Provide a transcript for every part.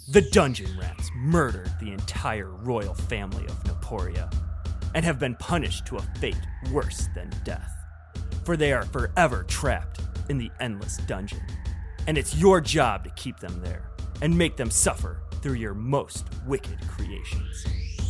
The Dungeon Rats murdered the entire royal family of Naporia and have been punished to a fate worse than death, for they are forever trapped in the endless dungeon. And it's your job to keep them there and make them suffer through your most wicked creations.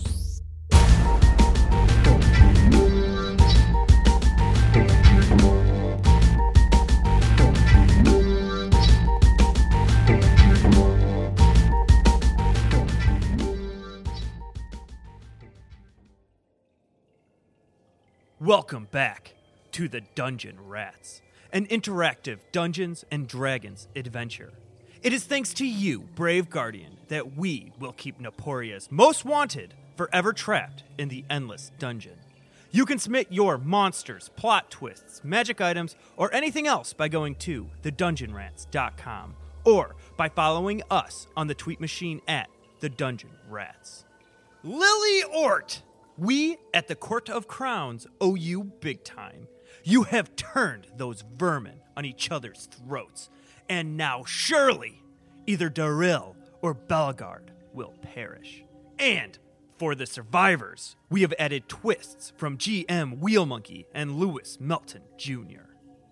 Welcome back to the Dungeon Rats, an interactive Dungeons and Dragons adventure. It is thanks to you, Brave Guardian, that we will keep Naporia's most wanted forever trapped in the endless dungeon. You can submit your monsters, plot twists, magic items, or anything else by going to thedungeonrats.com or by following us on the tweet machine at The Dungeon Rats. Lily Ort! We at the Court of Crowns owe you big time. You have turned those vermin on each other's throats, and now surely either Darryl or Bellegarde will perish. And for the survivors, we have added twists from GM Wheelmonkey and Lewis Melton Jr.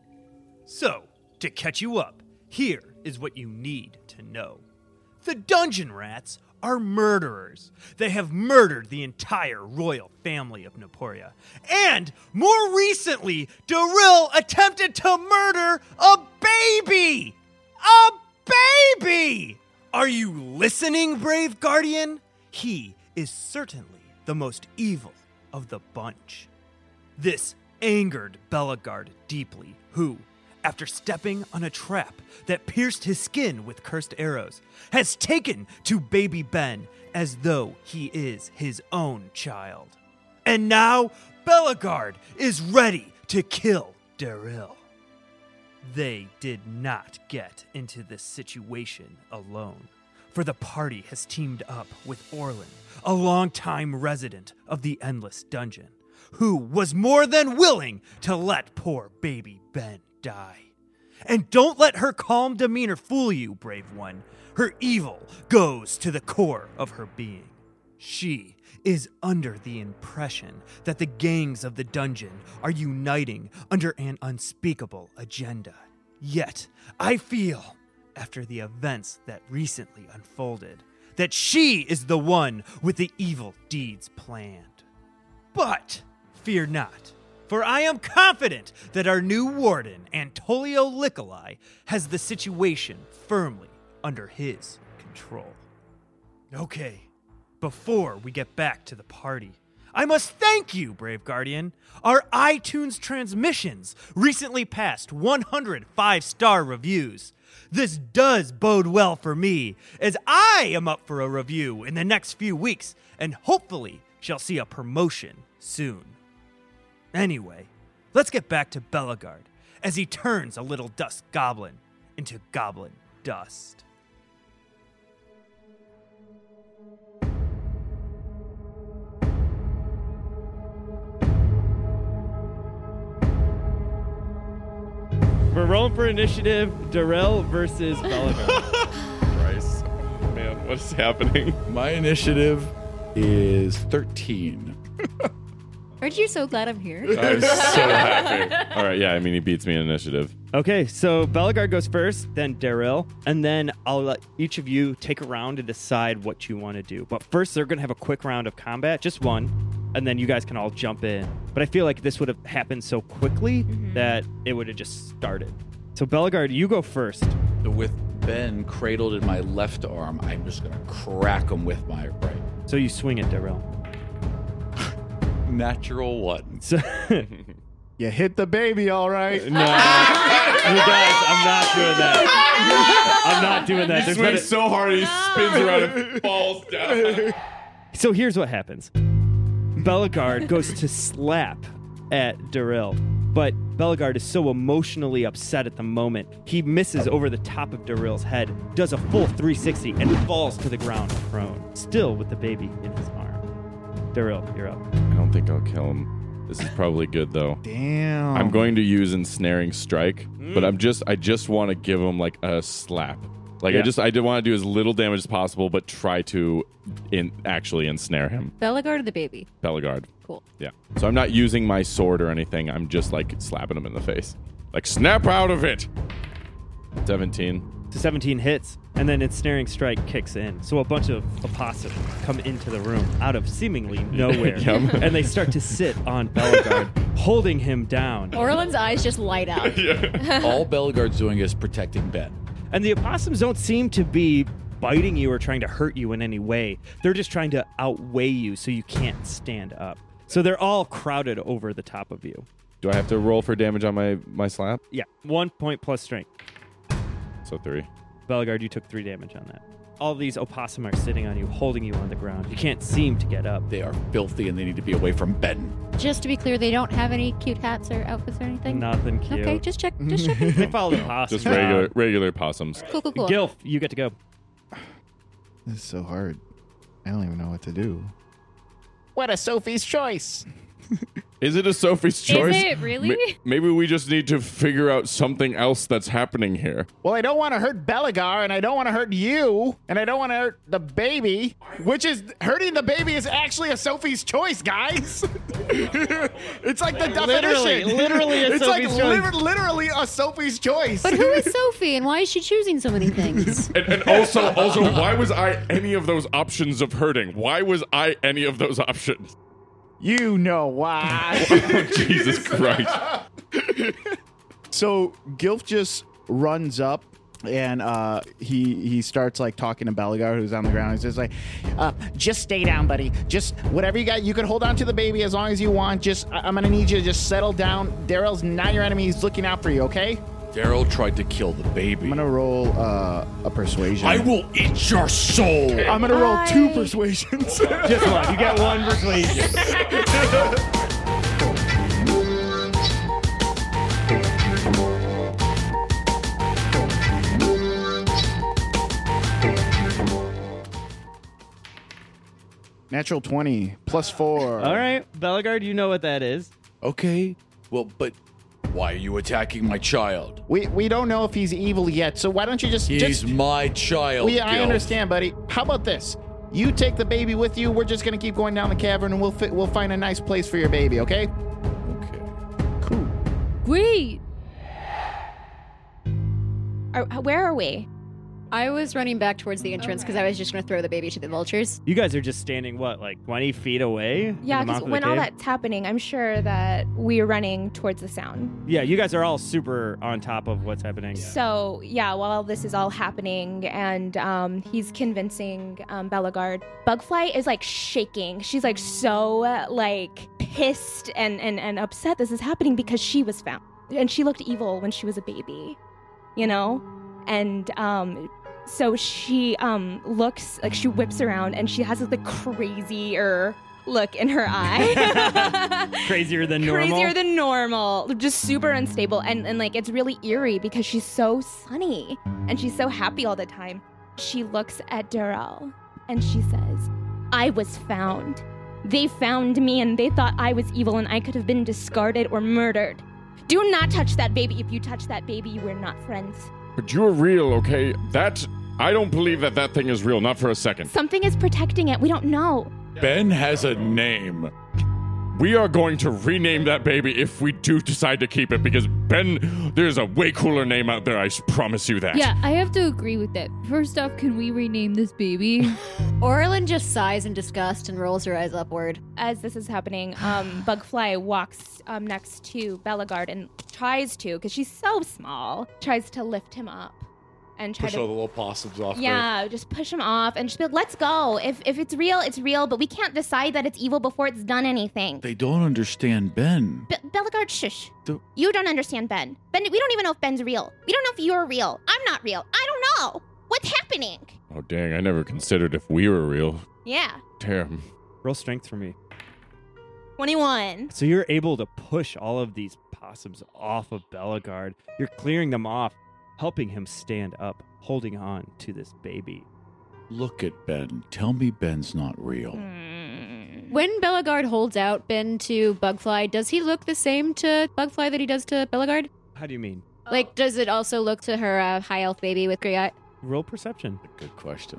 So, to catch you up, here is what you need to know. The Dungeon Rats are murderers. They have murdered the entire royal family of Naporia. And, more recently, Darryl attempted to murder a baby! A baby! Are you listening, Brave Guardian? He is certainly the most evil of the bunch. This angered Bellegarde deeply, who, after stepping on a trap that pierced his skin with cursed arrows, has taken to baby Ben as though he is his own child. And now, Bellegarde is ready to kill Darryl. They did not get into this situation alone, for the party has teamed up with Orlin, a longtime resident of the Endless Dungeon, who was more than willing to let poor baby Ben die. And don't let her calm demeanor fool you, brave one. Her evil goes to the core of her being. She is under the impression that the gangs of the dungeon are uniting under an unspeakable agenda. Yet, I feel, after the events that recently unfolded, that she is the one with the evil deeds planned. But fear not. For I am confident that our new warden, Antolio Licolai, has the situation firmly under his control. Okay, before we get back to the party, I must thank you, Brave Guardian. Our iTunes transmissions recently passed 100 5-star reviews. This does bode well for me, as I am up for a review in the next few weeks, and hopefully shall see a promotion soon. Anyway, let's get back to Bellegarde as he turns a little dust goblin into goblin dust. We're rolling for initiative, Darryl versus Bellegarde. Christ. Man, what is happening? My initiative is 13. Aren't you so glad I'm here? I'm so happy. All right, yeah, I mean, he beats me in initiative. Okay, so Bellegarde goes first, then Darryl, and then I'll let each of you take a round to decide what you want to do. But first, they're going to have a quick round of combat, just one, and then you guys can all jump in. But I feel like this would have happened so quickly that it would have just started. So Bellegarde, you go first. With Ben cradled in my left arm, I'm just going to crack him with my right. So you swing at Darryl. Natural one. So You hit the baby, all right. No, you guys, I'm not doing that. I'm not doing that. He swings so hard he spins around and falls down. So here's what happens. Bellegarde goes to slap at Darryl, but Bellegarde is so emotionally upset at the moment, he misses over the top of Darryl's head, does a full 360, and falls to the ground prone, still with the baby in his arm. Darryl, you're up. I don't think I'll kill him. This is probably good, though. Damn. I'm going to use Ensnaring Strike, but I just want to give him like a slap. Like Yeah. I did want to do as little damage as possible, but try to actually ensnare him. Belagard or the baby? Belagard. Cool. Yeah. So I'm not using my sword or anything. I'm just like slapping him in the face. Like, snap out of it. 17. So 17 hits, and then ensnaring strike kicks in. So a bunch of opossums come into the room out of seemingly nowhere, Yum. and they start to sit on Belagard, holding him down. Orland's eyes just light out. All Belagard's doing is protecting Ben. And the opossums don't seem to be biting you or trying to hurt you in any way. They're just trying to outweigh you so you can't stand up. So they're all crowded over the top of you. Do I have to roll for damage on my slap? Yeah, 1 point plus strength. So 3. Belagard, you took 3 damage on that. All these opossum are sitting on you, holding you on the ground. You can't seem to get up. They are filthy and they need to be away from Ben. Just to be clear, they don't have any cute hats or outfits or anything? Nothing cute. Okay, just check. Just checking. They follow the possums. Just regular possums. Cool. Gilf, you get to go. This is so hard. I don't even know what to do. What a Sophie's choice. Is it a Sophie's choice? it really? Maybe we just need to figure out something else that's happening here. Well, I don't want to hurt Belagar, and I don't want to hurt you, and I don't want to hurt the baby, which is hurting the baby is actually a Sophie's choice, guys. It's like the definition. literally a it's Sophie's like choice. literally a Sophie's choice. But who is Sophie and why is she choosing so many things? And also, why was I any of those options of hurting? Why was I any of those options? You know why. Jesus Christ. So Gilf just runs up and he starts like talking to Belagar, who's on the ground. He's just like, just stay down, buddy. Just whatever you got, you can hold on to the baby as long as you want. Just I'm gonna need you to just settle down. Daryl's not your enemy. He's looking out for you, okay? Daryl tried to kill the baby. I'm gonna roll a persuasion. I will eat your soul. I'm gonna roll 2 persuasions. Just one. You get 1 persuasion. Natural 20 plus 4. All right, Belagard, you know what that is. Okay. Well, but why are you attacking my child? We don't know if he's evil yet, so why don't you just He's my child. I Gil. understand, buddy. How about this? You take the baby with you. We're just gonna keep going down the cavern, and we'll find a nice place for your baby. Okay? Okay. Cool. Wait. Where are we? I was running back towards the entrance because I was just going to throw the baby to the vultures. You guys are just standing, what, like 20 feet away? in Yeah, the because mouth of the when all cave? that's happening, I'm sure that we're running towards the sound. Yeah, you guys are all super on top of what's happening. So, yeah, while this is all happening and he's convincing Belagard, Bugfly is like shaking. She's like so like pissed and upset this is happening because she was found. And she looked evil when she was a baby, you know? And so she looks like she whips around and she has like the crazier look in her eye. Crazier than normal? Crazier than normal. Just super unstable. And like it's really eerie because she's so sunny and she's so happy all the time. She looks at Darrell and she says, I was found. They found me and they thought I was evil and I could have been discarded or murdered. Do not touch that baby. If you touch that baby, we're not friends. But you're real, okay? I don't believe that thing is real, not for a second. Something is protecting it. We don't know. Ben has a name. We are going to rename that baby if we do decide to keep it, because Ben, there's a way cooler name out there, I promise you that. Yeah, I have to agree with that. First off, can we rename this baby? Orlin just sighs in disgust and rolls her eyes upward. As this is happening, Bugfly walks next to Belagard and tries to, because she's so small, tries to lift him up and try Push to all the little possums off. Yeah, just push him off and just be like, let's go. If it's real, it's real, but we can't decide that it's evil before it's done anything. They don't understand Ben. Belagard, shush. Do- You don't understand Ben. Ben, we don't even know if Ben's real. We don't know if you're real. I'm not real. I don't know. What's happening? Oh, dang, I never considered if we were real. Yeah. Damn. Roll strength for me. 21. So you're able to push all of these possums off of Belagard. You're clearing them off, helping him stand up, holding on to this baby. Look at Ben. Tell me Ben's not real. When Belagard holds out Ben to Bugfly, does he look the same to Bugfly that he does to Belagard? How do you mean? Like, does it also look to her high elf baby with gray eye? Roll perception. Good question.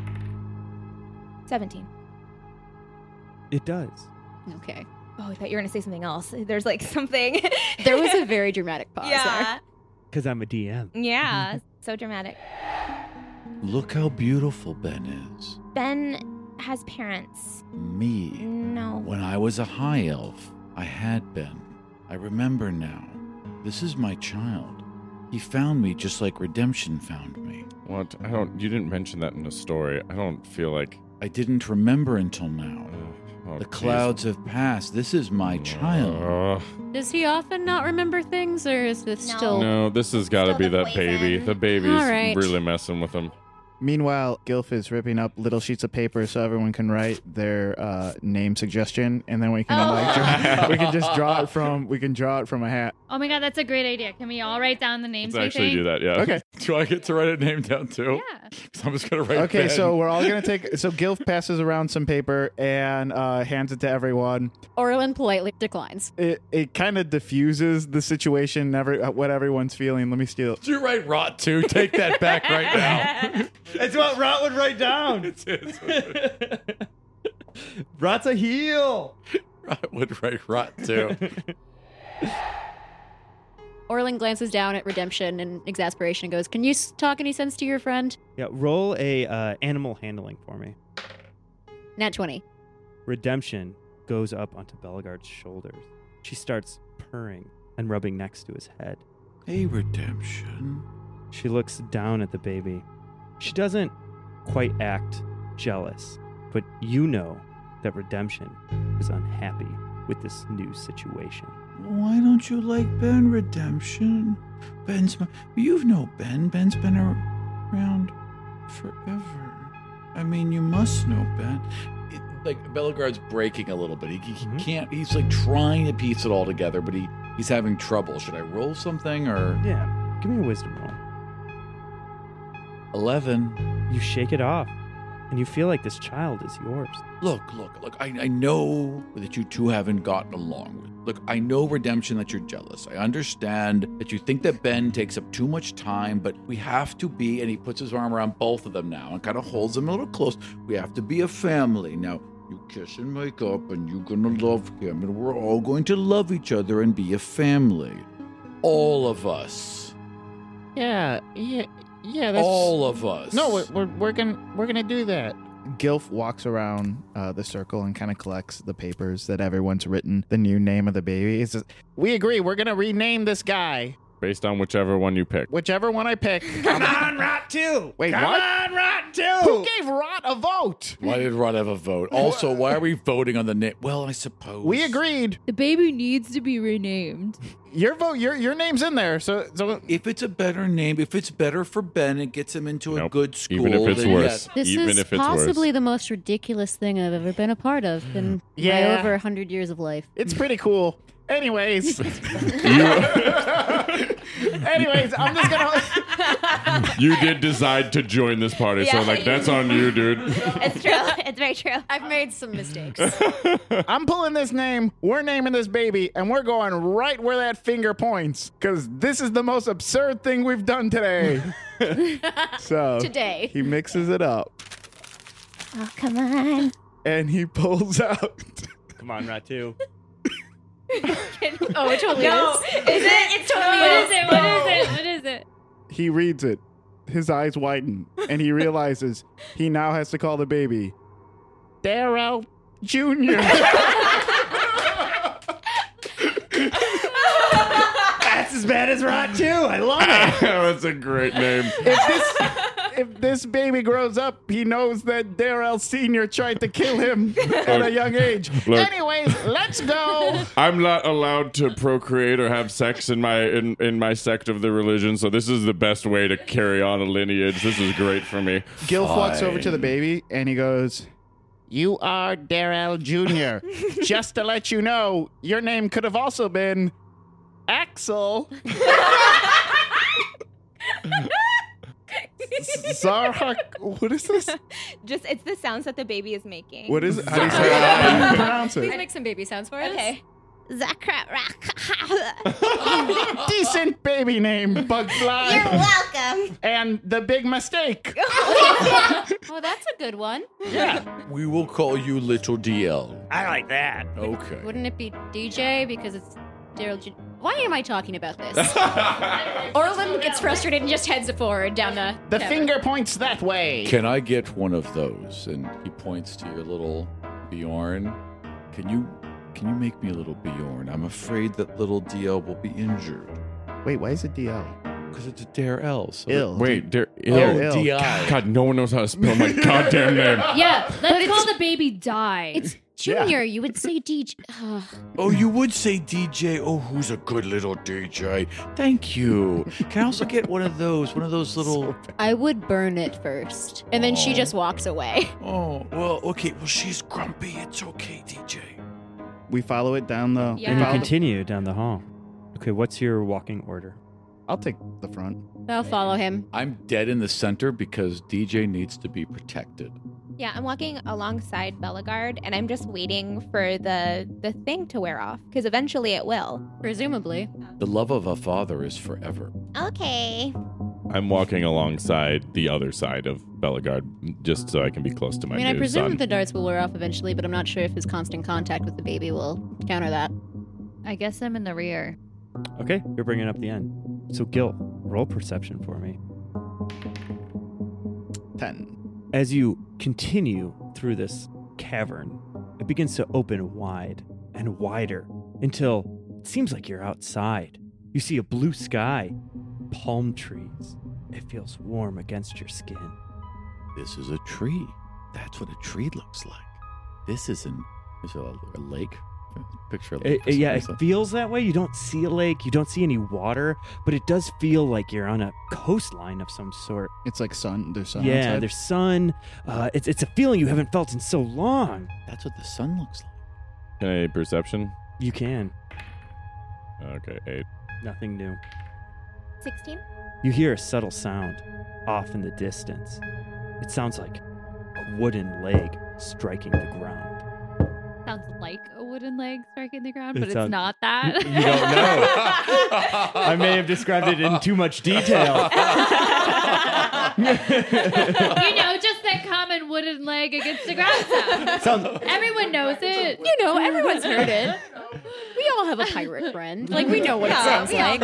17. It does. Okay. Oh, I thought you were going to say something else. There's like something. There was a very dramatic pause Yeah. Because I'm a DM. Yeah. So dramatic. Look how beautiful Ben is. Ben has parents. Me. No. When I was a high elf, I had Ben. I remember now. This is my child. He found me just like Redemption found me. What? You didn't mention that in the story. I don't feel like... I didn't remember until now. Oh, The geez. clouds have passed. This is my child. Does he often not remember things, or is this No. still... No, this has got to Still be the that baby. poison. The baby's All right. really messing with him. Meanwhile, Gilf is ripping up little sheets of paper so everyone can write their name suggestion, and then we can we can just draw it from a hat. Oh my god, that's a great idea. Can we all write down the names? Let's actually do that, yeah. Okay. Do I get to write a name down too? Yeah. Because I'm just going to write Okay, Ben. so we're all gonna take. So Gilf passes around some paper and hands it to everyone. Orlin politely declines. It kind of diffuses the situation, what everyone's feeling. Let me steal. Did you write rot too? Take that back right now. It's what Rot would write down. Rot's a heel. Rot would write rot too. Orlin glances down at Redemption in exasperation and goes, "Can you talk any sense to your friend?" Yeah, roll a animal handling for me. Nat 20. Redemption goes up onto Bellegarde's shoulders. She starts purring and rubbing next to his head. Hey, Redemption. She looks down at the baby. She doesn't quite act jealous, but you know that Redemption is unhappy with this new situation. Why don't you like Ben, Redemption? You've known Ben. Ben's been around forever. I mean, you must know Ben. Bellegarde's breaking a little bit. He can't. He's like trying to piece it all together, but he's having trouble. Should I roll something or? Yeah, give me a wisdom roll. 11. You shake it off, and you feel like this child is yours. Look. I know that you two haven't gotten along. Look, I know, Redemption, that you're jealous. I understand that you think that Ben takes up too much time, but we have to be, and he puts his arm around both of them now and kind of holds them a little close. We have to be a family. Now, you kiss and make up, and you're going to love him, and we're all going to love each other and be a family. All of us. Yeah. That's All of us. No, we're gonna do that. Gilf walks around the circle and kind of collects the papers that everyone's written the new name of the baby. He says, "We agree. We're gonna rename this guy, Based on whichever one you pick. whichever one I pick." Come on, Rot 2! Wait, Come what? on, Rot 2! Who gave Rot a vote? Why did Rod have a vote? Also, why are we voting on the name? Well, I suppose. We agreed. The baby needs to be renamed. Your vote. Your name's in there. So If it's a better name, if it's better for Ben, it gets him into a Nope. good school. Even if it's then worse. yes. This Even is if it's possibly worse. the most ridiculous thing I've ever been a part of in my Yeah. over 100 years of life. it's pretty cool. Anyways, I'm just gonna. You did decide to join this party, so Yeah. that's on you, dude. It's true. It's very true. I've made some mistakes. I'm pulling this name. We're naming this baby, and we're going right where that finger points, because this is the most absurd thing we've done today. So Today. he mixes it up, Oh, come on. and he pulls out. Come on, Rot 2. Oh, it totally No. is. Is it? It's totally What is it? He reads it. His eyes widen, and he realizes he now has to call the baby Darrell Jr. That's as bad as Rot 2. I love it. That's a great name. If this baby grows up, he knows that Darrell Sr. tried to kill him at a young age. Look. Anyways, let's go. I'm not allowed to procreate or have sex in my sect of the religion, so this is the best way to carry on a lineage. This is great for me. Gilf walks over to the baby, and he goes, "You are Darrell Jr. Just to let you know, your name could have also been Axel." Zarhak, what is this? Just it's the sounds that the baby is making. What is it? How do you say it? How do you pronounce Please it? make some baby sounds for us. Okay. Decent baby name, Bugfly. You're welcome. And the big mistake. Oh, that's a good one. We will call you Little DL. I like that. Okay. Wouldn't it be DJ because it's Daryl? Why am I talking about this? Orlin gets frustrated and just heads forward down the. The cavern. finger points that way. Can I get one of those? And he points to your little Bjorn. Can you make me a little Bjorn? I'm afraid that little DL will be injured. Wait, why is it DL? Because it's a Darel. So Ill. Wait, Ill. DI. God, no one knows how to spell my goddamn name. Yeah, let's call the baby Die. It's Junior. You would say DJ. Oh, you would say DJ. Oh, who's a good little DJ? Thank you. Can I also get one of those little... I would burn it first, and then she just walks away. Oh, well, okay. Well, she's grumpy. It's okay, DJ. We follow it down the. Yeah. And you follow the- continue down the hall. Okay, what's your walking order? I'll take the front. I'll follow him. I'm dead in the center because DJ needs to be protected. Yeah, I'm walking alongside Belagard, and I'm just waiting for the thing to wear off, because eventually it will. Presumably. The love of a father is forever. Okay. I'm walking alongside the other side of Belagard just so I can be close to my I new presume son. that the darts will wear off eventually, but I'm not sure if his constant contact with the baby will counter that. I guess I'm in the rear. Okay, you're bringing up the end. So, Gil, roll perception for me. 10. As you continue through this cavern, it begins to open wide and wider until it seems like you're outside. You see a blue sky, palm trees. It feels warm against your skin. This is a tree. That's what a tree looks like. This isn't. Is a lake? Picture a lake. It feels that way. You don't see a lake, you don't see any water, but it does feel like you're on a coastline of some sort. It's like sun. There's sun Yeah, outside. there's sun. It's a feeling you haven't felt in so long. That's what the sun looks like. Can I perception? You can. Okay, 8. Nothing new. 16? You hear a subtle sound off in the distance. It sounds like a wooden leg striking the ground. Sounds like a wooden leg striking the ground, It but it's sounds- not that. You don't know. I may have described it in too much detail. Just that common wooden leg against the ground sound. Sounds Everyone knows it. You know, everyone's heard it. We all have a pirate friend. Like, we know what it sounds like.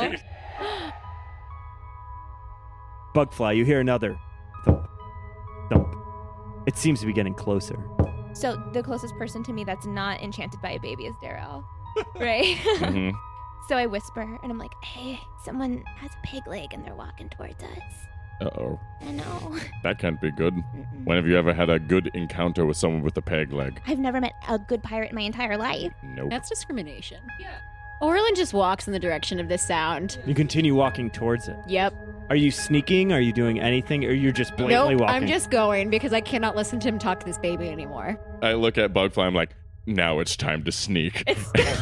Bugfly, you hear another thump, thump. It seems to be getting closer. So the closest person to me that's not enchanted by a baby is Darryl, right? Mhm. So I whisper, and I'm like, hey, someone has a pig leg, and they're walking towards us. Uh-oh. I know. That can't be good. Mm-mm. When have you ever had a good encounter with someone with a peg leg? I've never met a good pirate in my entire life. Nope. That's discrimination. Yeah. Orlin just walks in the direction of this sound. You continue walking towards it. Yep. Are you sneaking? Are you doing anything? Or you're just blatantly Nope, walking? I'm just going because I cannot listen to him talk to this baby anymore. I look at Bugfly, I'm like, now it's time to sneak. Both of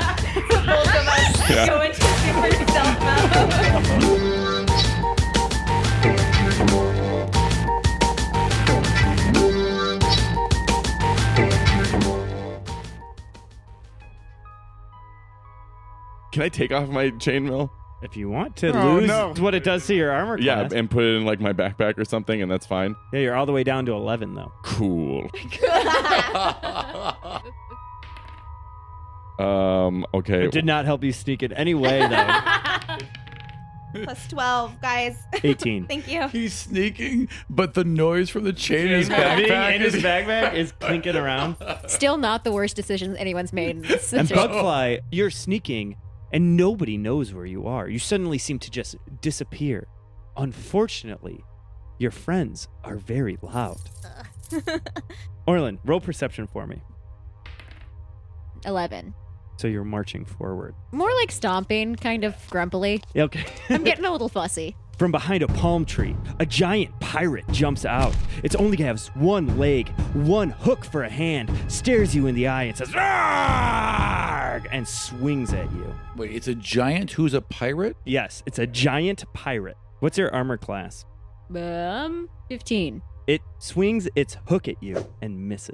us go into super stealth mode. Can I take off my chainmail? If you want to Oh, lose no. what it does to your armor Yeah, class. and put it in like my backpack or something, and that's fine. Yeah, you're all the way down to 11, though. Cool. Okay. It did not help you sneak in any way, though. Plus 12, guys. 18. Thank you. He's sneaking, but the noise from the chain in his Being backpack in his backpack is clinking around. Still not the worst decisions anyone's made in this And situation. Bugfly, you're sneaking, and nobody knows where you are. You suddenly seem to just disappear. Unfortunately, your friends are very loud. Orlin, roll perception for me. 11. So you're marching forward. More like stomping, kind of grumpily. Yeah, okay. I'm getting a little fussy. From behind a palm tree, a giant pirate jumps out. It only has one leg, one hook for a hand, stares you in the eye and says, "Arrgh!" and swings at you. Wait, it's a giant who's a pirate? Yes, it's a giant pirate. What's your armor class? 15. It swings its hook at you and misses.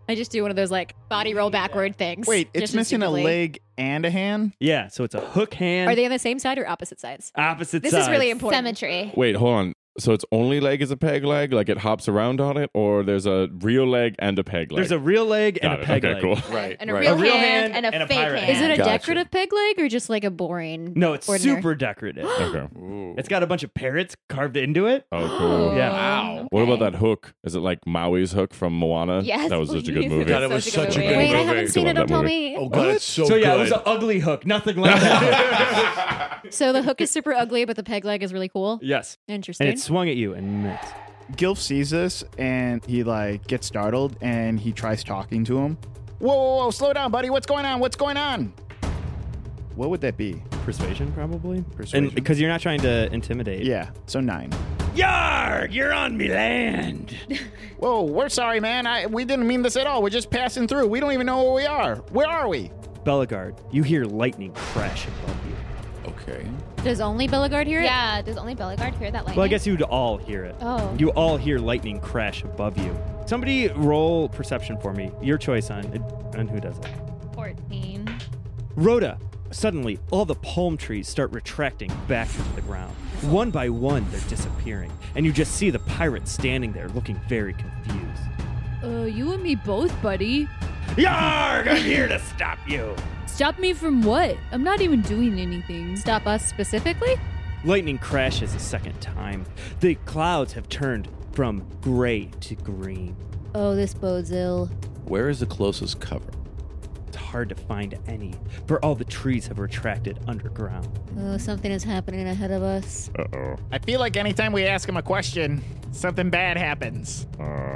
I just do one of those like body roll backward things. Wait, it's just missing a instinctively. leg and a hand? Yeah, so it's a hook hand. Are they on the same side or opposite sides? opposite This sides? is really important. Symmetry. Wait, hold on. So its only leg is a peg leg, like it hops around on it, or there's a real leg and a peg leg? There's a real leg and Got a it. peg okay, leg. cool. Right. And a right. real, A real hand, hand and a and a fake pirate hand. Is it a Gotcha. decorative peg leg or just like a boring? No, it's ordinary? super decorative. Okay. Ooh. It's got a bunch of parrots carved into it. Oh, cool. Yeah. Wow. What about that hook? Is it like Maui's hook from Moana? Yes, That was such a good please. movie. God, it was such a good Wait, I movie. haven't seen Still it. love Don't that tell movie. me. Oh god, it's so, So yeah, good. it was an ugly hook. Nothing like that. So the hook is super ugly, but the peg leg is really cool. Yes. Interesting. And it swung at you and missed. Gilf sees this and he like gets startled and he tries talking to him. Whoa, slow down, buddy. What's going on? What's going on? What would that be? Persuasion, probably. Persuasion. And because you're not trying to intimidate. Yeah, so 9. Yarg, you're on me land. Whoa, we're sorry, man. We didn't mean this at all. We're just passing through. We don't even know where we are. Where are we? Belagard, you hear lightning crash above you. Okay. Does only Belagard hear it? Yeah, does only Belagard hear that lightning? Well, I guess you'd all hear it. Oh. You all hear lightning crash above you. Somebody roll perception for me. Your choice on who does it. 14. Rhoda, suddenly all the palm trees start retracting back into the ground. One by one, they're disappearing. And you just see the pirate standing there looking very confused. You and me both, buddy. Yarg, I'm here to stop you. Stop me from what? I'm not even doing anything. Stop us specifically? Lightning crashes a second time. The clouds have turned from gray to green. Oh, this bodes ill. Where is the closest cover? It's hard to find any, for all the trees have retracted underground. Oh, something is happening ahead of us. Uh-oh. I feel like anytime we ask him a question, something bad happens.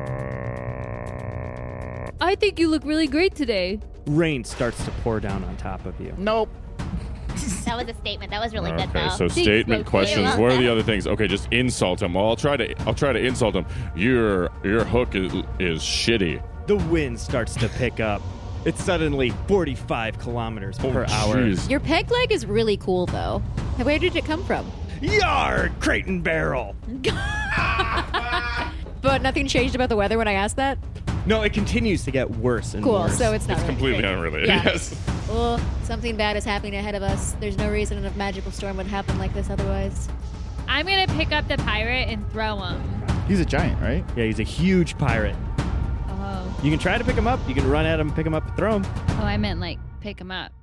I think you look really great today. Rain starts to pour down on top of you. Nope. That was a statement. That was really good, Okay, though. so statement Loki. questions. You're What are the welcome. other things? Okay, just insult him. Well, I'll try to insult him. Your hook is shitty. The wind starts to pick up. It's suddenly 45 kilometers per hour. Jeez. Your peg leg is really cool, though. Where did it come from? Yard, crate and barrel. But nothing changed about the weather when I asked that? No, it continues to get worse and Cool, worse. so it's not It's really completely great. unrelated. Yeah. Yes. Oh, something bad is happening ahead of us. There's no reason a magical storm would happen like this otherwise. I'm going to pick up the pirate and throw him. He's a giant, right? Yeah, he's a huge pirate. Oh. You can try to pick him up. You can run at him, pick him up, and throw him. Oh, I meant like pick him up.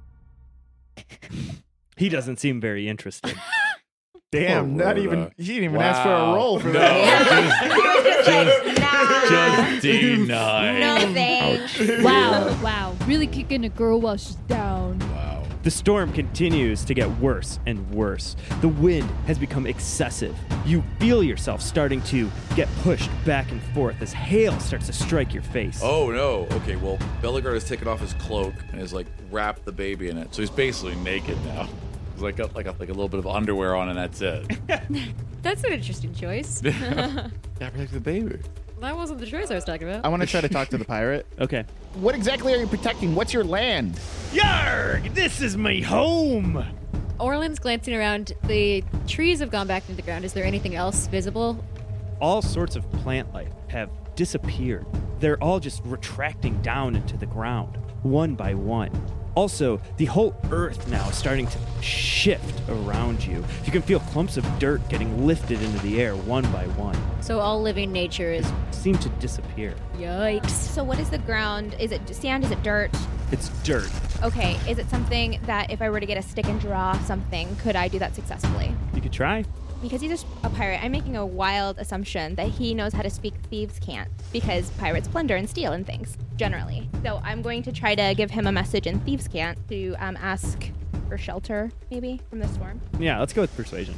He doesn't seem very interested. Damn, Poor not Rhoda. even. He didn't even ask for a Wow. roll for No. that. Just deny. No thanks. Wow. Really kicking a girl while she's down. Wow. The storm continues to get worse and worse. The wind has become excessive. You feel yourself starting to get pushed back and forth as hail starts to strike your face. Oh no. Okay, well, Belagard has taken off his cloak and has like wrapped the baby in it, so he's basically naked now. He's like got like a little bit of underwear on, and that's it. That's an interesting choice. Yeah, protect the baby. That wasn't the choice I was talking about. I want to try to talk to the pirate. Okay. What exactly are you protecting? What's your land? Yarg, this is my home. Orland's glancing around. The trees have gone back into the ground. Is there anything else visible? All sorts of plant life have disappeared. They're all just retracting down into the ground, one by one. Also, the whole earth now is starting to shift around you. You can feel clumps of dirt getting lifted into the air one by one. So all living nature is... Seem to disappear. Yikes. So what is the ground? Is it sand? Is it dirt? It's dirt. Okay, is it something that if I were to get a stick and draw something, could I do that successfully? You could try. Because he's a pirate, I'm making a wild assumption that he knows how to speak thieves can't, because pirates plunder and steal and things, generally. So I'm going to try to give him a message in thieves can't to ask for shelter, maybe, from the storm. Yeah, let's go with persuasion.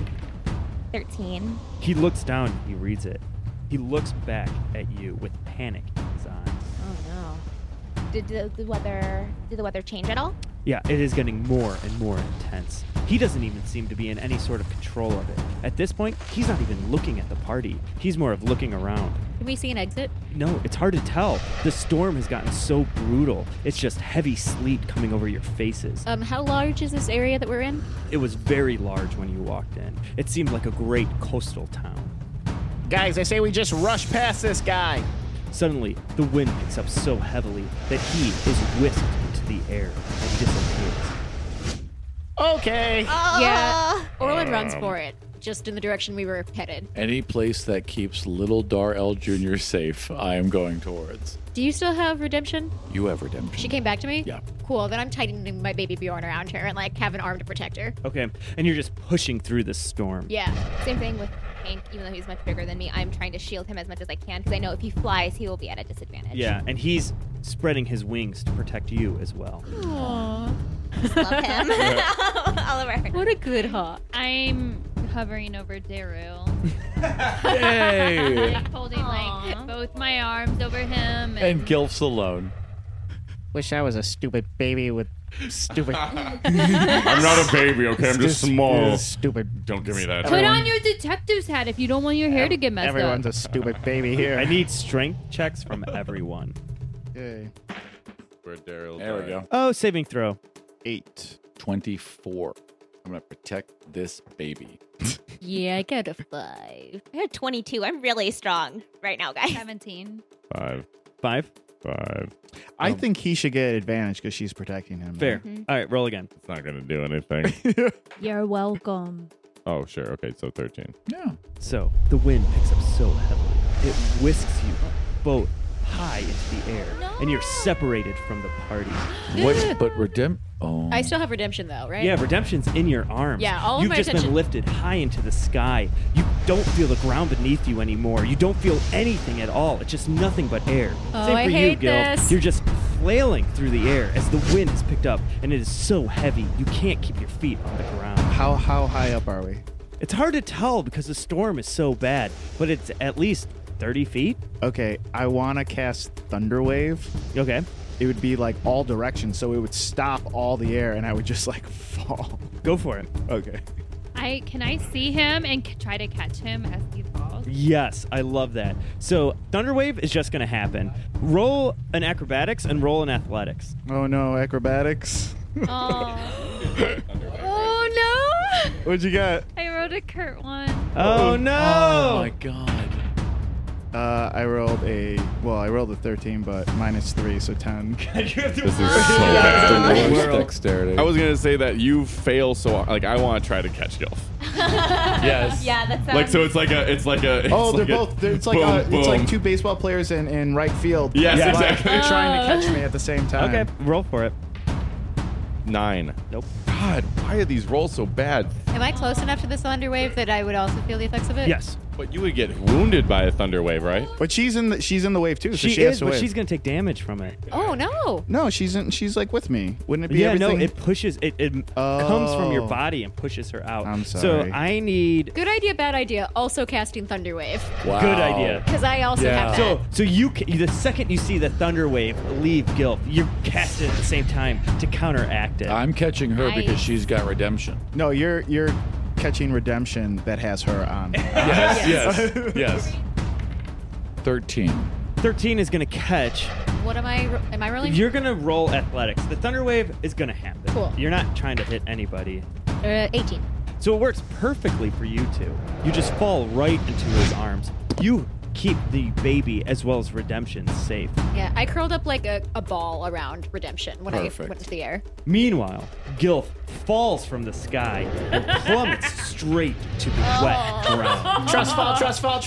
13. He looks down and he reads it. He looks back at you with panic in his eyes. Oh no. Did the weather change at all? Yeah, it is getting more and more intense. He doesn't even seem to be in any sort of control of it. At this point, he's not even looking at the party. He's more of looking around. Can we see an exit? No, it's hard to tell. The storm has gotten so brutal. It's just heavy sleet coming over your faces. How large is this area that we're in? It was very large when you walked in. It seemed like a great coastal town. Guys, I say we just rush past this guy. Suddenly, the wind picks up so heavily that he is whisked into the air and disappears. Okay. Yeah. Orlin runs for it, just in the direction we were headed. Any place that keeps little Dar-El Jr. safe, I am going towards. Do you still have redemption? You have redemption. She came back to me? Yeah. Cool. Then I'm tightening my baby Bjorn around her and like have an arm to protect her. Okay, and you're just pushing through the storm. Yeah. Same thing with Hank, even though he's much bigger than me. I'm trying to shield him as much as I can because I know if he flies, he will be at a disadvantage. Yeah, and he's spreading his wings to protect you as well. Aww. Love him. Oliver. What a good hawk. I'm hovering over Daryl. Yay! Like, holding like both my arms over him. And Gilf's alone. Wish I was a stupid baby with stupid. I'm not a baby, okay? I'm just small. Stupid. Don't give me that. Put on your detective's hat if you don't want your hair to get messed Everyone's up. a stupid baby here. I need strength checks from everyone. Okay. Where Daryl There we died. go. Oh, saving throw. 8. 24. I'm going to protect this baby. Yeah, I got a 5. I had 22. I'm really strong right now, guys. 17. 5. 5. I think he should get advantage because she's protecting him. Fair. All right, roll again. It's not going to do anything. You're welcome. Oh, sure. Okay, so 13. Yeah. So, the wind picks up so heavily, it whisks you both high into the air, and you're separated from the party. What? But Oh. I still have redemption though, right? Yeah, redemption's in your arms. Yeah, all of You've my just attention- been lifted high into the sky. You don't feel the ground beneath you anymore. You don't feel anything at all. It's just nothing but air. Oh, Same for I you, hate Gil. this. You're just flailing through the air as the wind is picked up, and it is so heavy you can't keep your feet on the ground. How high up are we? It's hard to tell because the storm is so bad, but it's at least 30 feet. Okay, I want to cast Thunderwave. Okay. It would be like all directions, so it would stop all the air, and I would just like fall. Go for it. Okay. Can I see him and try to catch him as he falls? Yes, I love that. So Thunderwave is just going to happen. Roll an acrobatics and roll an athletics. Oh no, acrobatics. Oh no! What'd you got? I wrote a Kurt one. Oh no! Oh my god. I rolled a 13, but -3, so 10. This is so That's bad. the worst dexterity. I was going to say that you fail so like I want to try to catch Gilf. Yes. Yeah, that's Like so it's like a It's like both. It's like boom, it's like boom. two baseball players in right field. Yes, like, exactly. trying to catch me at the same time. Okay, roll for it. 9. Nope. God, why are these rolls so bad? Am I close enough to this thunder wave that I would also feel the effects of it? Yes. But you would get wounded by a thunder wave, right? But she's in the wave too, so She she has is, to but wave. she's going to take damage from it. Oh no! No, she's like with me. Wouldn't it be Yeah, everything? no, it pushes, it comes from your Oh. body and pushes her out. I'm So sorry. I need, Good idea, bad idea. Also casting thunder wave Wow. good idea. because I also Yeah. have that. So the second you see the thunder wave leave Gilf, you cast it at the same time to counteract it. I'm catching her because Nice. she's got redemption. No, you're catching redemption that has her on. Yes. 13. 13 is going to catch. What am I rolling? You're going to roll athletics. The thunder wave is going to happen. Cool. You're not trying to hit anybody. 18. So it works perfectly for you two. You just fall right into his arms. You keep the baby as well as redemption safe. Yeah, I curled up like a ball around redemption when I Perfect. went into the air. Meanwhile, Gilf falls from the sky and plummets straight to the wet ground. Trust fall.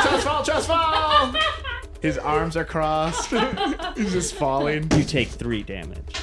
His arms are crossed. He's just falling. You take 3 damage.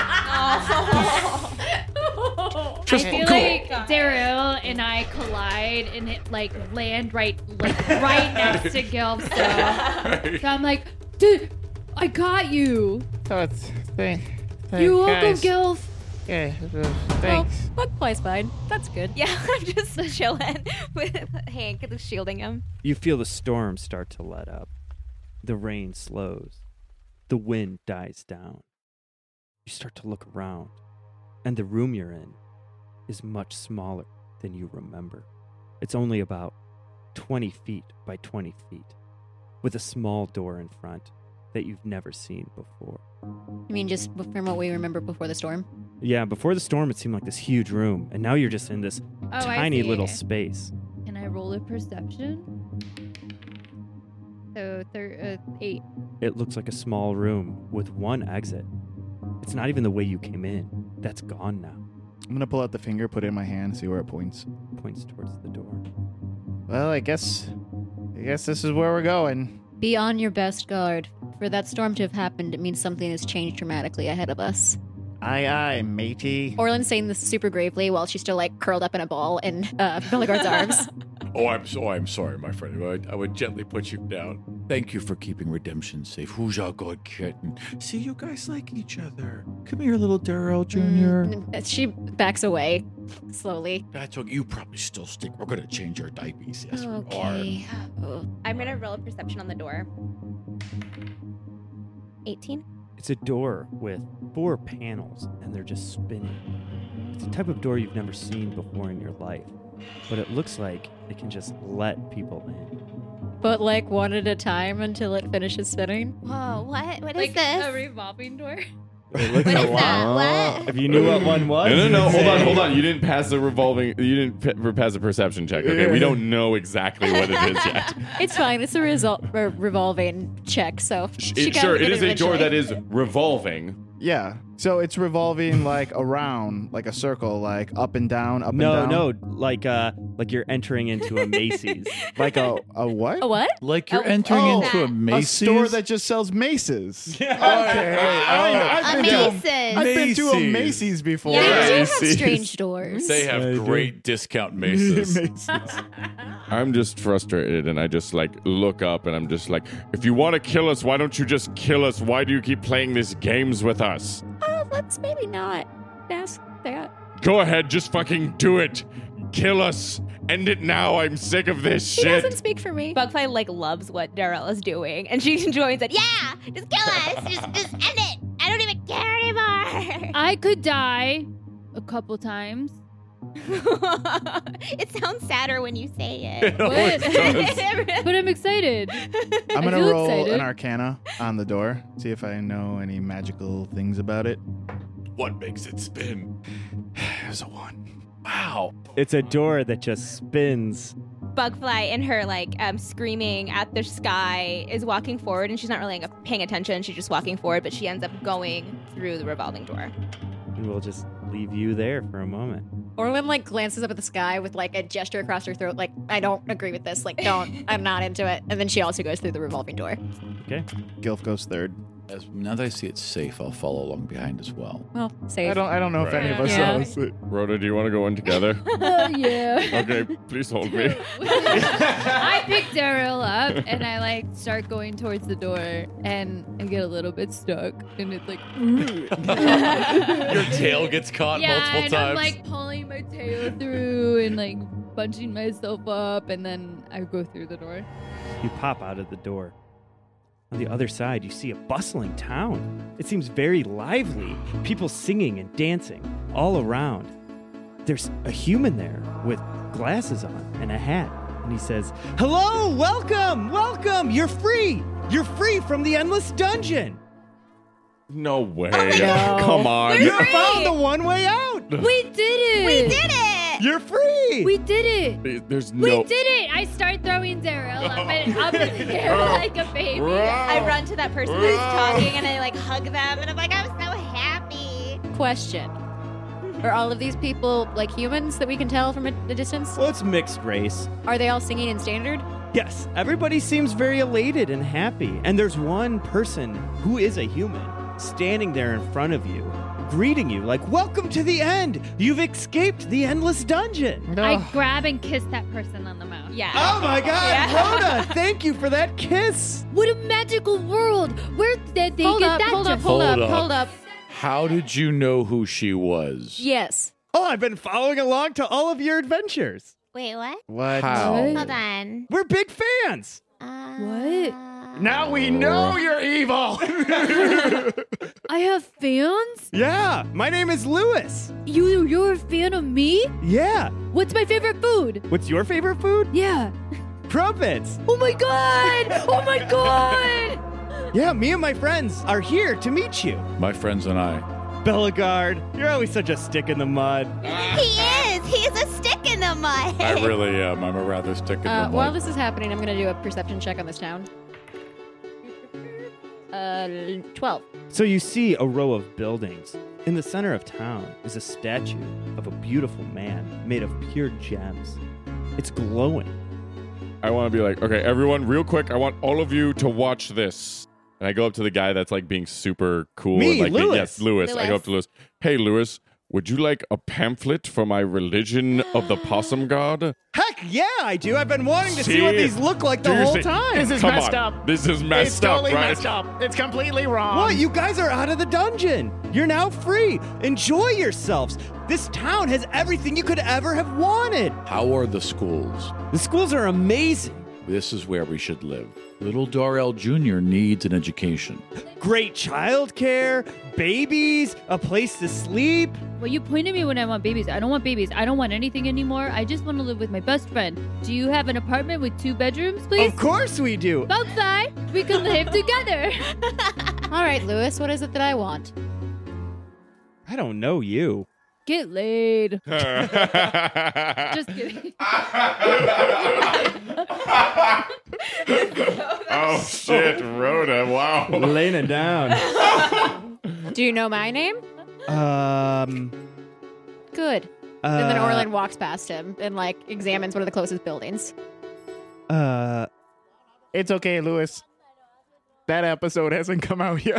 I feel like Daryl and I collide and it like land right next to Gilf. So I'm like, dude, I got you. You're welcome, Gilf. Thanks. Bug fly's fine. That's good. Yeah, I'm just chilling with Hank, shielding him. You feel the storm start to let up. The rain slows. The wind dies down. You start to look around, and the room you're in is much smaller than you remember. It's only about 20 feet by 20 feet, with a small door in front that you've never seen before. I mean, just from what we remember before the storm. Yeah, before the storm, it seemed like this huge room, and now you're just in this I tiny see. little space. Can I roll a perception? So 8. It looks like a small room with one exit. It's not even the way you came in. That's gone now. I'm gonna pull out the finger, put it in my hand, see where it points. Points towards the door. Well, I guess this is where we're going. Be on your best guard. For that storm to have happened, it means something has changed dramatically ahead of us. Aye, aye, matey. Orland's saying this super gravely while she's still like curled up in a ball in Bellegarde's arms. I'm sorry, my friend. I would gently put you down. Thank you for keeping redemption safe. Who's our good kitten? See, you guys like each other. Come here, little Darrell Jr. She backs away slowly. That's okay. You probably still stink. We're gonna change our diapers. Yes, Okay. I'm gonna roll a perception on the door. 18. It's a door with 4 panels, and they're just spinning. It's a type of door you've never seen before in your life, but it looks like it can just let people in. But like one at a time until it finishes spinning. Whoa, what? What is Like this? a revolving door. It looks What like is that? What? If you knew what one was. No. Hold on. You didn't pass the pass a perception check. Okay, we don't know exactly what it is yet. It's fine. It's a revolving check, so she got Sure, to it get is a door eventually. that is revolving. Yeah. So it's revolving like around, like a circle, like up and down, up and down. No, like you're entering into a Macy's. Like a what? A what? Like you're entering into a Macy's. A store that just sells maces. Okay. A Macy's. I've been to a Macy's before. They do have Macy's. strange doors. They have I do. great discount Macy's. I'm just frustrated, and I just like look up, and I'm just like, if you want to kill us, why don't you just kill us? Why do you keep playing these games with us? Let's maybe not ask that. Go ahead, just fucking do it. Kill us. End it now. I'm sick of this He shit. doesn't speak for me. Bugfly like loves what Darrell is doing, and she joins it. Yeah, just kill us. Just end it. I don't even care anymore. I could die a couple times. It sounds sadder when you say it. But I'm excited. I'm gonna feel roll excited. an Arcana on the door, see if I know any magical things about it. What makes it spin? It was a 1. Wow. It's a door that just spins. Bugfly, in her like screaming at the sky, is walking forward, and she's not really paying attention. She's just walking forward, but she ends up going through the revolving door. And we'll just leave you there for a moment. Orlin like glances up at the sky with like a gesture across her throat, like, I don't agree with this. Like, don't. I'm not into it. And then she also goes through the revolving door. Okay. Gilf goes third. Now that I see it's safe, I'll follow along behind as well. Well, safe. I don't know if any of us Yeah. knows. Rhoda, do you want to go in together? Yeah. Okay, please hold me. I pick Daryl up and I like start going towards the door and I get a little bit stuck and it's like Your tail gets caught yeah, multiple and times. I'm like pulling my tail through and like bunching myself up and then I go through the door. You pop out of the door. On the other side, you see a bustling town. It seems very lively. People singing and dancing all around. There's a human there with glasses on and a hat. And he says, "Hello, welcome, welcome. You're free. You're free from the endless dungeon. No way. no. Come on. You found the one way out. We did it! We did it. You're free." We did it! There's We no. did it! I start throwing Daryl up in the air like a baby. I run to that person who's talking, and I like hug them, and I'm like, I'm so happy. Question. Are all of these people like humans that we can tell from a distance? Well, it's mixed race. Are they all singing in standard? Yes, everybody seems very elated and happy. And there's one person who is a human standing there in front of you, greeting you like, "Welcome to the end. You've escaped the endless dungeon." I grab and kiss that person on the mouth. yeah. Oh my God, Rhoda, thank you for that kiss. What a magical world! Where did they Hold get up, that? hold up, from? hold up, Hold up. hold up. How did you know who she was? Yes. Oh, I've been following along to all of your adventures. Wait, what? What? How? Hold on. We're big fans. What? Now we know you're evil. I have fans? Yeah, my name is Lewis. You're a fan of me? Yeah. What's my favorite food? What's your favorite food? Yeah. Crumpets. Oh my god! Oh my god! Yeah, me and my friends are here to meet you. My friends and I. Bellegarde, you're always such a stick in the mud. He is. He is a stick in the mud. I really am. I'm a rather stick in the mud. While this is happening, I'm going to do a perception check on this town. 12. So you see a row of buildings. In the center of town is a statue of a beautiful man made of pure gems. It's glowing. I want to be like, okay, everyone, real quick, I want all of you to watch this. And I go up to the guy that's like being super cool. Me, and like Lewis. Yes, Lewis. I go up to Lewis. Hey, Lewis, would you like a pamphlet for my religion of the possum god? Heck yeah, I do. I've been wanting to see See? what these look like the Do you whole see? time. This is Come messed on. up. This is messed It's totally up, right? messed up. It's completely wrong. What? You guys are out of the dungeon. You're now free. Enjoy yourselves. This town has everything you could ever have wanted. How are the schools? The schools are amazing. This is where we should live. Little Darrell Jr. needs an education. Great childcare, babies, a place to sleep. Well, you point at me when I want babies. I don't want babies. I don't want anything anymore. I just want to live with my best friend. Do you have an apartment with 2 bedrooms, please? Of course we do. Outside, we can live together. All right, Lewis, what is it that I want? I don't know you. Get laid. Just kidding. Oh, shit, Rhoda, wow. Laying it down. Do you know my name? Good. And then Orlin walks past him and like examines one of the closest buildings. It's okay, Lewis. That episode hasn't come out yet.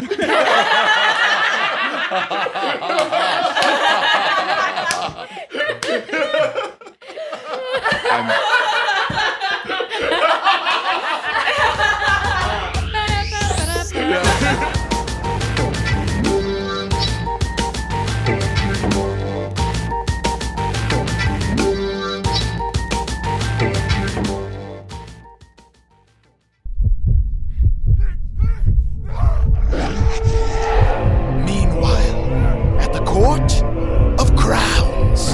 Meanwhile, at the Court of Crowns.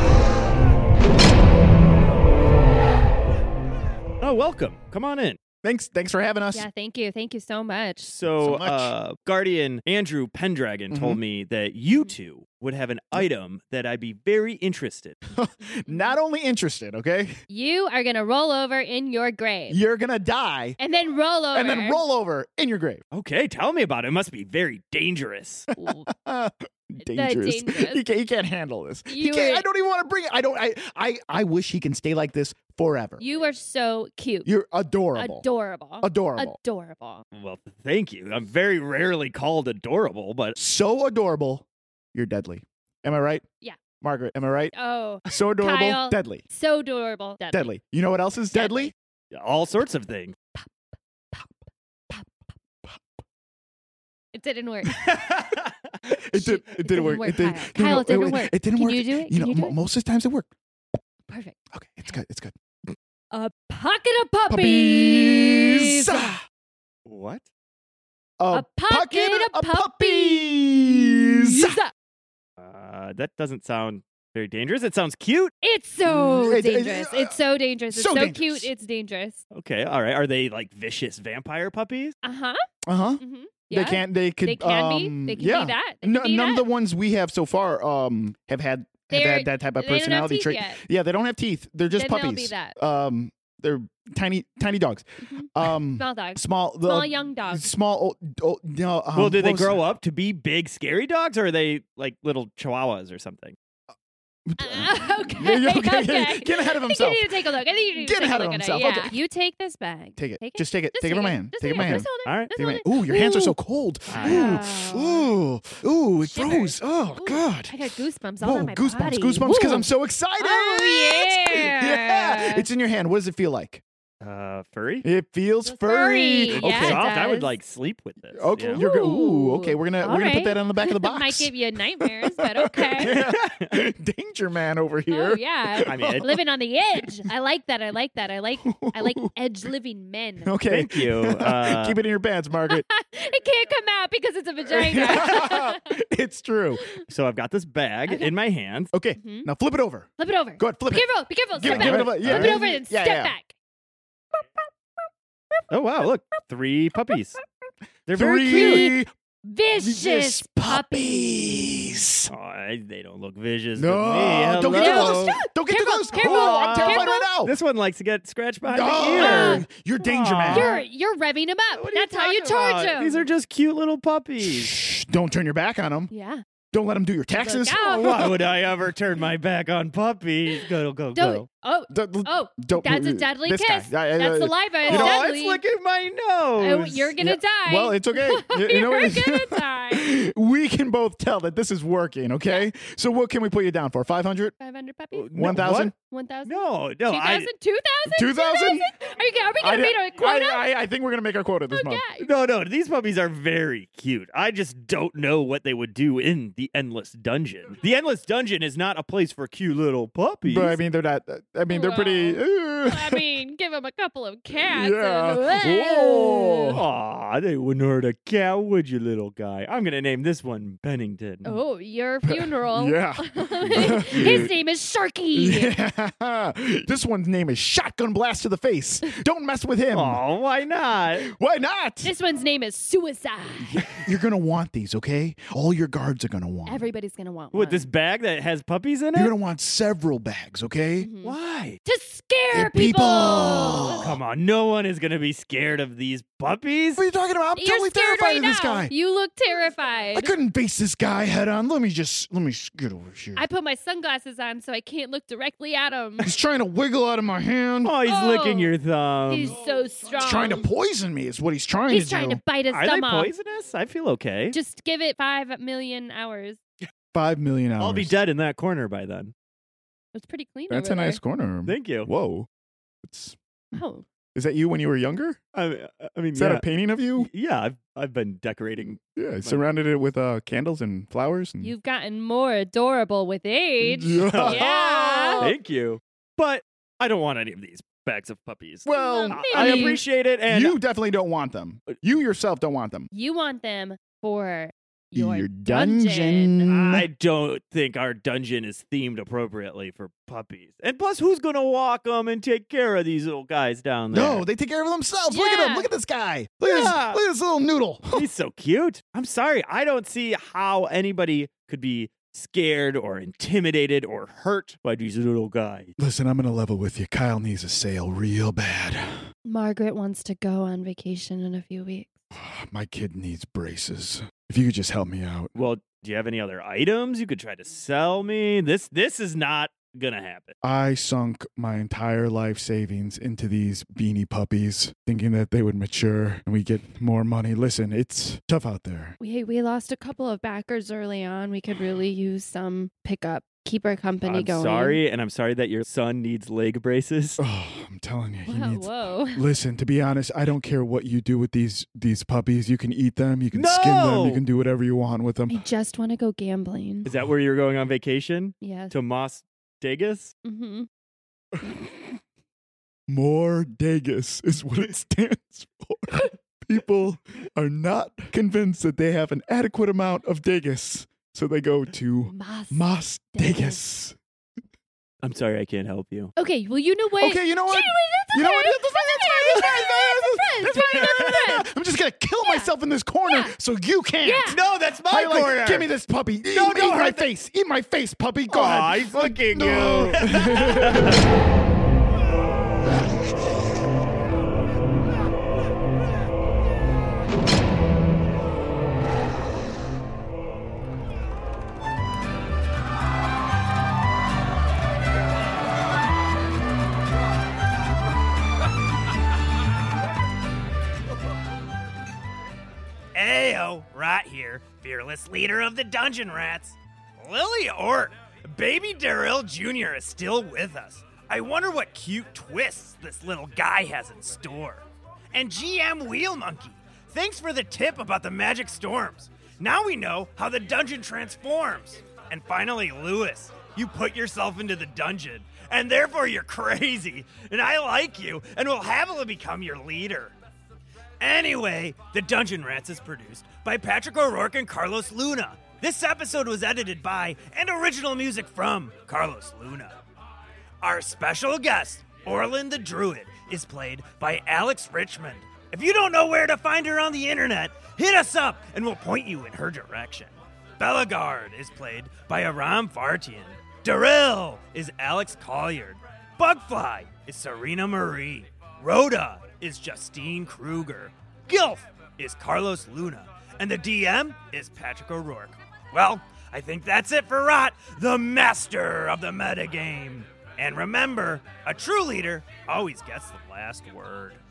Oh, welcome. Come on in. Thanks for having us. Yeah, thank you. Thank you so much. So, much. Guardian Andrew Pendragon told me that you two would have an item that I'd be very interested in. Not only interested, okay? You are going to roll over in your grave. You're gonna die And then roll over. and then roll over in your grave. Okay, tell me about it. It must be very dangerous. Dangerous. dangerous. He can't handle this. You I were- don't even want to bring it. I wish he can stay like this forever. You are so cute. You're adorable. Adorable. Adorable. Adorable. Well, thank you. I'm very rarely called adorable, but So adorable, you're deadly. Am I right? Yeah. Margaret, am I right? Oh, So adorable, Kyle. deadly. so adorable. Deadly. You know what else is deadly? all sorts of things. It didn't work. It didn't work. work, It didn't, Kyle. Kyle, it didn't work. It didn't Can work. you do it? You Can know, you do it? most of the times it worked. Perfect. Okay, it's good. It's good. A pocket of puppies. What? A pocket of puppies. That doesn't sound very dangerous. It sounds cute. It's so It- it- dangerous. It's so dangerous. It's so so dangerous. cute. It's dangerous. Okay, all right. Are they like vicious vampire puppies? Uh-huh. Uh-huh. Mm-hmm. Yeah. They can. They could. They can be. They can yeah. be that. They can be None of that. the ones we have so far have had that type of they don't have personality teeth trait. yet. Yeah, they don't have teeth. They're just Then they'll puppies. be that. They're tiny dogs. Small dogs. Small Young dogs. Small. No. Well, do they what was- grow up to be big, scary dogs, or are they like little chihuahuas or something? Okay. Yeah, okay. Okay. Get ahead of I think himself. you need to take a look. I think you need to Get take ahead a of look at himself. it. Yeah. Okay. You take this bag. Take it. Take Just take it. Just Take it from my hand. Just Take it from my hand. Just hold it. All right. Just Take it hold from my it. hand. Ooh, your hands are so Ooh. cold. Wow. Ooh, it Shiver. froze. Oh Ooh, God. I got goosebumps all Whoa, on my goosebumps, body. goosebumps, because Woo. I'm so excited. Oh, yeah. Yeah. It's in your hand. What does it feel like? Furry? It feels Feels furry. furry. Oh, Yeah, it soft. I would does. like sleep with this. Okay, yeah. you're good. Ooh, Ooh. okay. We're gonna All put right. that on the back of the box. Might give you nightmares, but okay. Yeah. Danger man over here. Oh yeah. I mean, Living on the edge. I like that. I like edge living men. Okay. Thank you. Keep it in your pants, Margaret. It can't come out because it's a vagina. It's true. So I've got this bag Okay. in my hands. Okay, Mhm. now flip it over. Flip it over. Go ahead, flip Be it. careful. Be careful. Give Step it- give back. it a- yeah, Flip it yeah. over and Yeah, step yeah. back. Oh wow! Look, 3 puppies. They're very cute. vicious puppies. Oh, they don't look vicious. No, to me. don't get too Hello. close. Don't get too close. Careful, Oh, I'm terrified careful. right now. This one likes to get scratched behind the Oh, ear. you're danger man. You're revving him up. What are That's how you talking charge about? him. These are just cute little puppies. Shh, don't turn your back on them. yeah. Don't let them do your taxes. Look out. Why would I ever turn my back on puppies? Go. Don't. Oh, that's a deadly This kiss. guy. That's saliva. It's You know, deadly. It's licking my Oh, nose. you're gonna die. Well, it's okay. You know You're what? gonna die. We can both tell that this is working, okay? So what can we put you down for? 500? 500 puppies. 1,000? 1,000. No. 2,000. 2,000. 2,000? Are we gonna meet a quota? I think we're going to make our quota this month. Okay. No. These puppies are very cute. I just don't know what they would do in the Endless Dungeon. The Endless Dungeon is not a place for cute little puppies. But I mean, they're not. I mean, they're pretty. I mean, give him a couple of cats. Yeah. And, Aw, they wouldn't hurt a cat, would you, little guy? I'm gonna name this one Bennington. Oh, your funeral. Yeah. His name is Sharky. Yeah. This one's name is Shotgun Blast to the Face. Don't mess with him. Aw, why not? Why not? This one's name is Suicide. You're going to want these, okay? All your guards are going to want. Everybody's gonna want What, one. this bag that has puppies in it? You're going to want several bags, okay? Mhm. Why? To scare People. Come on, no one is gonna be scared of these puppies. What are you talking about? I'm You're totally scared terrified right of this now. guy. You look terrified. I couldn't face this guy head on. Let me get over here. I put my sunglasses on so I can't look directly at him. He's trying to wiggle out of my hand. Oh, he's Oh. licking your thumb. He's so strong. He's trying to poison me is what he's trying He's to trying do. to bite his Are thumb they off. poisonous? I feel okay. Just give it 5 million hours. 5 million hours. I'll be dead in that corner by then. It's pretty clean. That's over a nice corner. Thank you. Whoa. It's, there. Oh, is that you when you were younger? I mean, Is yeah, that a painting of you? yeah. I've been decorating. Yeah, I surrounded it with candles and flowers. And... you've gotten more adorable with age. Yeah. Yeah. Thank you, but I don't want any of these bags of puppies. Well, I maybe. appreciate it, and you definitely don't want them. You yourself don't want them. You want them for your dungeon. I don't think our dungeon is themed appropriately for puppies. And plus, who's gonna walk them and take care of these little guys down there? No, they take care of themselves. Look at Yeah. him. Look at this guy. Look Yeah. at this little noodle. He's so cute. I'm sorry. I don't see how anybody could be scared or intimidated or hurt by these little guys. Listen, I'm going to level with you. Kyle needs a sale real bad. Margaret wants to go on vacation in a few weeks. My kid needs braces. If you could just help me out. Well, do you have any other items you could try to sell me? This is not gonna happen. I sunk my entire life savings into these beanie puppies, thinking that they would mature and we get more money. Listen, it's tough out there. We lost a couple of backers early on. We could really use some pickup. Keep our company I'm going. sorry, and I'm sorry that your son needs leg braces. Oh, I'm telling you, he Whoa, needs. whoa. Listen, to be honest, I don't care what you do with these puppies. You can eat them, you can No! skin them, you can do whatever you want with them. I just want to go gambling. Is that where you're going on vacation? Yes. To Mas Vegas? Mm-hmm. More Dagus is what it stands for. People are not convinced that they have an adequate amount of Dagus, so they go to Mas Dagus. I'm sorry, I can't help you. Okay, well, you know what? Okay, you know what? You know what? That's fine. I'm just gonna kill myself in this corner so you can't. Yeah. No, that's my Highlight, corner. give me this puppy. No, eat don't my hurt face. Eat my face, puppy. Go Aw, ahead. he's licking No. you. Ayo, right here, fearless leader of the Dungeon Rats. Lily Ort, baby Darrell Jr. is still with us. I wonder what cute twists this little guy has in store. And GM Wheel Monkey, thanks for the tip about the magic storms. Now we know how the dungeon transforms. And finally, Lewis, you put yourself into the dungeon, and therefore you're crazy, and I like you, and will happily become your leader. Anyway, The Dungeon Rats is produced by Patrick O'Rourke and Carlos Luna. This episode was edited by and original music from Carlos Luna. Our special guest, Orlin the Druid, is played by Alex Richmond. If you don't know where to find her on the internet, hit us up and we'll point you in her direction. Bellegarde is played by Aram Fartian. Daryl is Alex Colliard. Bugfly is Serena Marie. Rhoda is Justine Kruger. Gilf is Carlos Luna. And the DM is Patrick O'Rourke. Well, I think that's it for Rot, the master of the metagame. And remember, a true leader always gets the last word.